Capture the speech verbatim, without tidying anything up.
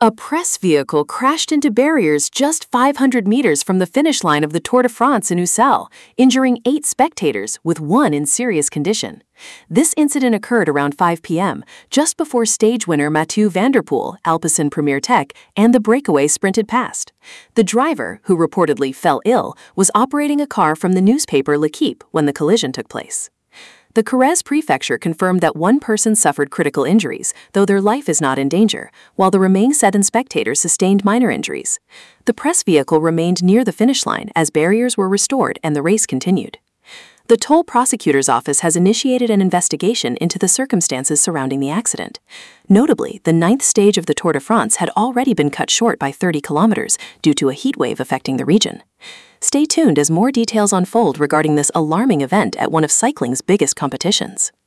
A press vehicle crashed into barriers just five hundred meters from the finish line of the Tour de France in Ussel, injuring eight spectators, with one in serious condition. This incident occurred around five p m, just before stage winner Mathieu van der Poel, Alpecin Premier Tech, and the breakaway sprinted past. The driver, who reportedly fell ill, was operating a car from the newspaper L'Équipe when the collision took place. The Corrèze prefecture confirmed that one person suffered critical injuries, though their life is not in danger, while the remaining seven spectators sustained minor injuries. The press vehicle remained near the finish line as barriers were restored and the race continued. The Toll Prosecutor's Office has initiated an investigation into the circumstances surrounding the accident. Notably, the ninth stage of the Tour de France had already been cut short by thirty kilometers due to a heat wave affecting the region. Stay tuned as more details unfold regarding this alarming event at one of cycling's biggest competitions.